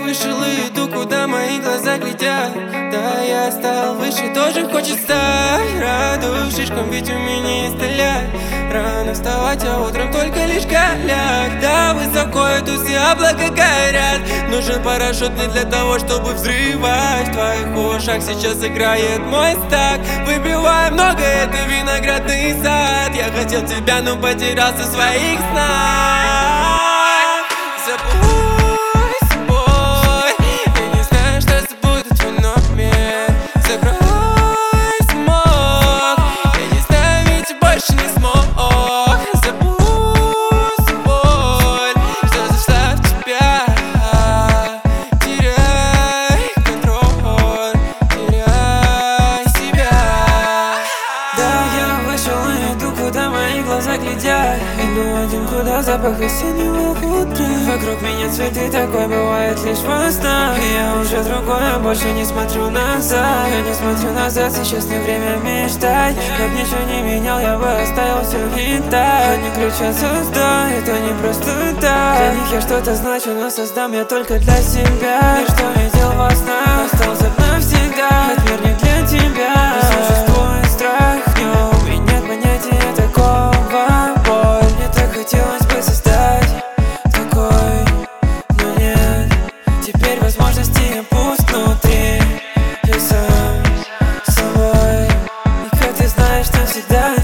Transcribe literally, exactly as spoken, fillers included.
вышел и иду, куда мои глаза глядят. Да, я стал выше, тоже хочет стать. Радуюсь шишкам, ведь у меня есть талять. Рано вставать, а утром только лишь голяк. Да, высоко идут, все облака горят. Нужен парашют не для того, чтобы взрывать. В твоих ушах сейчас играет мой стак. Выпиваю много, это виноградный сад. Я хотел тебя, но потерялся в своих снах. Забудь собой, я не знаю, что забуду твой номер. Закрой смог, я не знаю, ведь больше не смог. Забудь собой, что зашла в тебя. Теряй контроль, теряй себя. Да, я вышел и иду, куда мои глаза глядят. Иду один, куда запах осеннего утра. Вокруг меня цветы, такой бывает лишь во снах. Я уже другой, больше не смотрю назад. Я не смотрю назад, сейчас не время мечтать. Как ничего не менял, я бы оставил все и так. Они ключ от звезда, это не просто так. Для них я что-то значу, но создам я только для себя. И что видел во снах, остался навсегда. Этот мир не для тебя. Существует страх в нем, и нет понятия такого. Боль, мне так хотелось бы создать такой, но нет. Теперь возможности пусть внутри. Я сам с собой, и как ты знаешь, навсегда.